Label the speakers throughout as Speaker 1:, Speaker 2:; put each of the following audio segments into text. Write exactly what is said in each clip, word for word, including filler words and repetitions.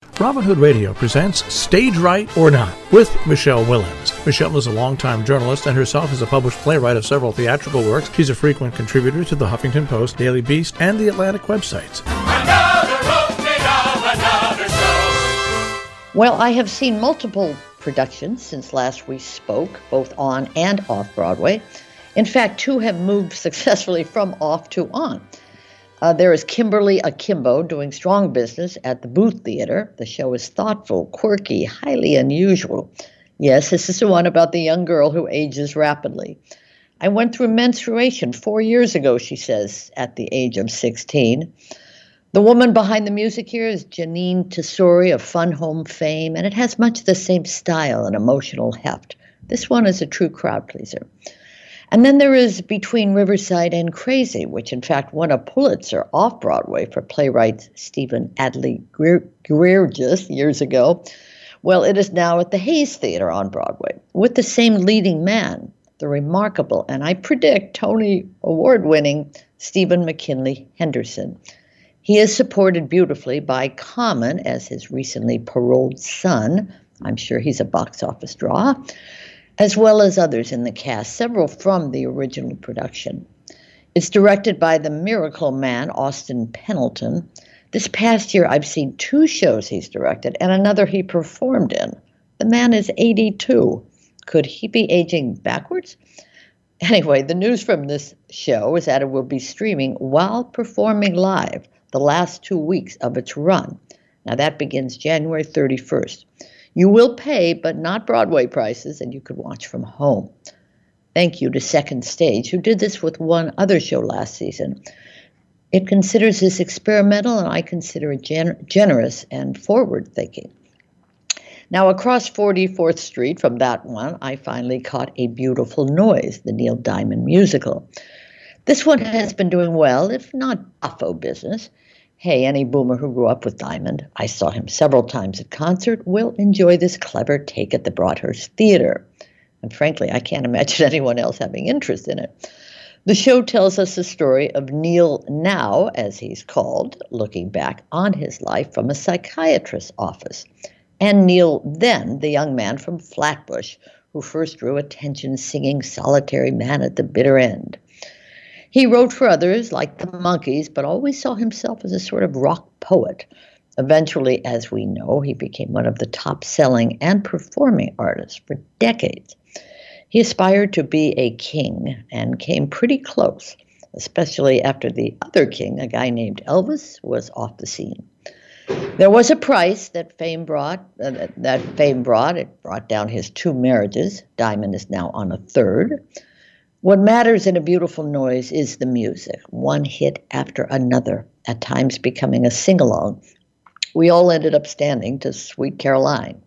Speaker 1: Robin Hood Radio presents Stage Right or Not with Michelle Willens. Michelle is a longtime journalist and herself is a published playwright of several theatrical works. She's a frequent contributor to the Huffington Post, Daily Beast, and the Atlantic websites.
Speaker 2: Another opening of another show.
Speaker 3: Well, I have seen multiple productions since last we spoke, both on and off Broadway. In fact, two have moved successfully from off to on. Uh, there is Kimberly Akimbo doing strong business at the Booth Theater. The show is thoughtful, quirky, highly unusual. Yes, this is the one about the young girl who ages rapidly. I went through menstruation four years ago, she says, at the age of sixteen. The woman behind the music here is Janine Tesori of Fun Home fame, and it has much the same style and emotional heft. This one is a true crowd pleaser. And then there is Between Riverside and Crazy, which in fact won a Pulitzer off-Broadway for playwright Stephen Adly Guirgis years ago. Well, it is now at the Hayes Theater on Broadway with the same leading man, the remarkable, and I predict Tony Award-winning Stephen McKinley Henderson. He is supported beautifully by Common as his recently paroled son. I'm sure he's a box office draw, as well as others in the cast, several from the original production. It's directed by the Miracle Man, Austin Pendleton. This past year, I've seen two shows he's directed and another he performed in. The man is eighty-two. Could he be aging backwards? Anyway, the news from this show is that it will be streaming while performing live the last two weeks of its run. Now, that begins January thirty-first. You will pay, but not Broadway prices, and you could watch from home. Thank you to Second Stage, who did this with one other show last season. It considers this experimental, and I consider it gen- generous and forward-thinking. Now, across forty-fourth Street from that one, I finally caught A Beautiful Noise, the Neil Diamond musical. This one has been doing well, if not buffo business. Hey, any boomer who grew up with Diamond, I saw him several times at concert, will enjoy this clever take at the Broadhurst Theater. And frankly, I can't imagine anyone else having interest in it. The show tells us the story of Neil now, as he's called, looking back on his life from a psychiatrist's office, and Neil then, the young man from Flatbush, who first drew attention singing Solitary Man at the Bitter End. He wrote for others, like the Monkees, but always saw himself as a sort of rock poet. Eventually, as we know, he became one of the top-selling and performing artists for decades. He aspired to be a king and came pretty close, especially after the other king, a guy named Elvis, was off the scene. There was a price that fame brought. Uh, that fame brought. It brought down his two marriages. Diamond is now on a third. What matters in A Beautiful Noise is the music, one hit after another, at times becoming a sing-along. We all ended up standing to Sweet Caroline.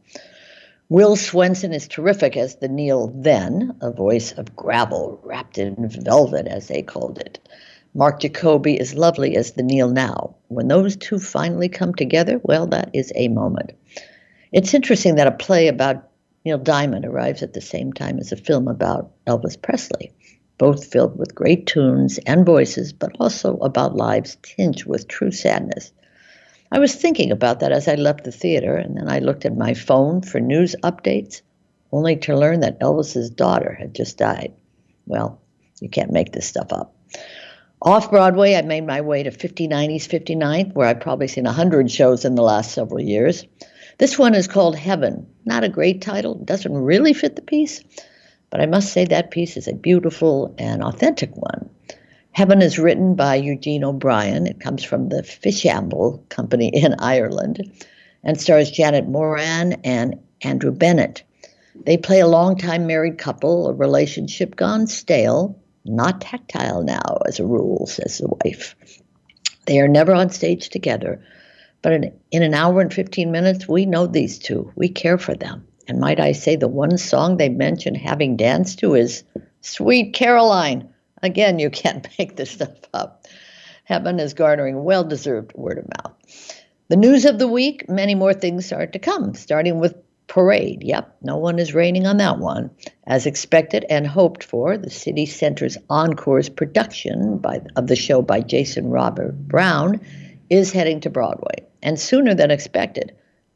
Speaker 3: Will Swenson is terrific as the Neil then, a voice of gravel wrapped in velvet, as they called it. Mark Jacoby is lovely as the Neil now. When those two finally come together, well, that is a moment. It's interesting that a play about Neil Diamond arrives at the same time as a film about Elvis Presley, both filled with great tunes and voices, but also about lives tinged with true sadness. I was thinking about that as I left the theater, and then I looked at my phone for news updates, only to learn that Elvis's daughter had just died. Well, you can't make this stuff up. Off Broadway, I made my way to fifty-nine East fifty-ninth, where I've probably seen one hundred shows in the last several years. This one is called Heaven. Not a great title, doesn't really fit the piece, but I must say that piece is a beautiful and authentic one. Heaven is written by Eugene O'Brien. It comes from the Fishamble Company in Ireland and stars Janet Moran and Andrew Bennett. They play a longtime married couple, a relationship gone stale, not tactile now as a rule, says the wife. They are never on stage together, but in, in an hour and fifteen minutes, we know these two. We care for them. And might I say the one song they mention having danced to is Sweet Caroline. Again, you can't make this stuff up. Heaven is garnering well-deserved word of mouth. The news of the week, many more things are to come, starting with Parade. Yep, no one is raining on that one. As expected and hoped for, the City Center's Encore's production by, of the show by Jason Robert Brown is heading to Broadway, and sooner than expected.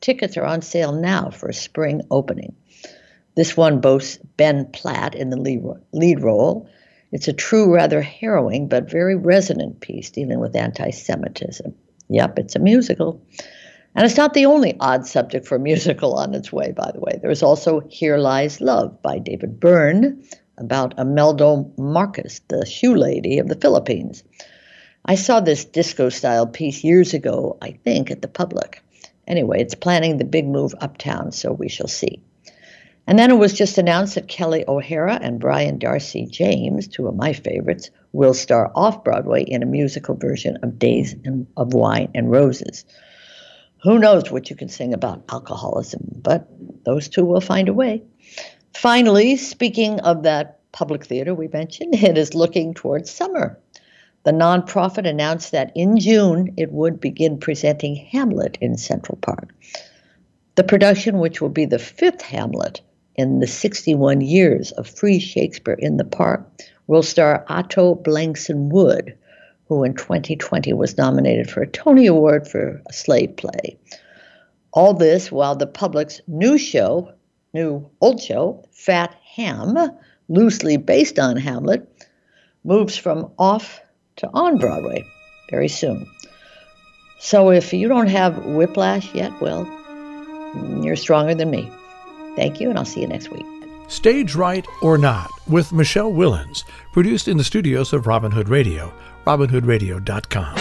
Speaker 3: Tickets are on sale now for a spring opening. This one boasts Ben Platt in the lead role. It's a true, rather harrowing, but very resonant piece dealing with anti-Semitism. Yep, it's a musical. And it's not the only odd subject for a musical on its way, by the way. There is also Here Lies Love by David Byrne, about Imelda Marcos, the shoe lady of the Philippines. I saw this disco-style piece years ago, I think, at the Public. Anyway, it's planning the big move uptown, so we shall see. And then it was just announced that Kelly O'Hara and Brian Darcy James, two of my favorites, will star off-Broadway in a musical version of Days of Wine and Roses. Who knows what you can sing about alcoholism, but those two will find a way. Finally, speaking of that public theater we mentioned, it is looking towards summer. The nonprofit announced that in June it would begin presenting Hamlet in Central Park. The production, which will be the fifth Hamlet in the sixty-one years of free Shakespeare in the park, will star Otto Blankson Wood, who in twenty twenty was nominated for a Tony Award for a slave play. All this while the Public's new show, new old show, Fat Ham, loosely based on Hamlet, moves from off to on Broadway very soon. So if you don't have whiplash yet, well, you're stronger than me. Thank you, and I'll see you next week.
Speaker 1: Stage Right or Not with Michelle Willens, produced in the studios of Robin Hood Radio, robin hood radio dot com.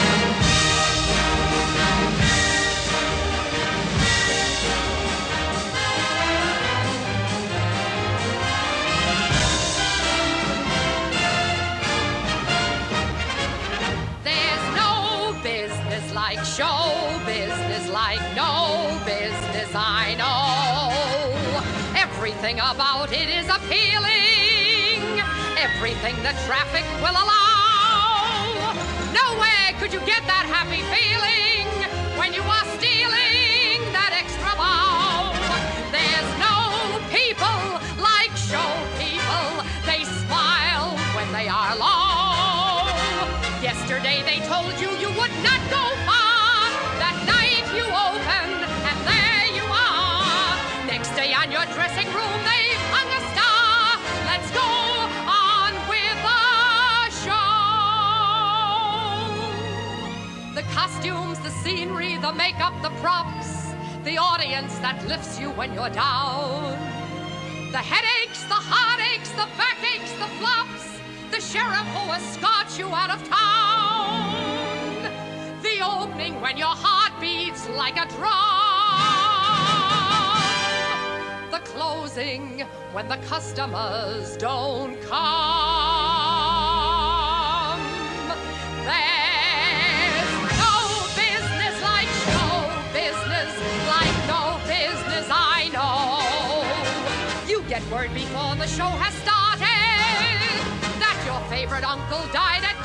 Speaker 4: There's no business like show business, like no business I know. Everything about it is appealing, everything the traffic will allow. Nowhere could you get that happy feeling when you are stealing that extra bow. There's no people like show people, they smile when they are low. Yesterday they told you you would not go far, that night you open and there you are. Next day on your dressing room they hung a star. Let's go on with the show. The costumes, the scenery, the makeup, the props, the audience that lifts you when you're down. The headaches, the heartaches, the backaches, the flops, the sheriff who escorts you out of town. The opening when your heart beats like a drum. The closing when the customers don't come. There's no business like show business, like no business I know. You get word before the show has started that your favorite uncle died at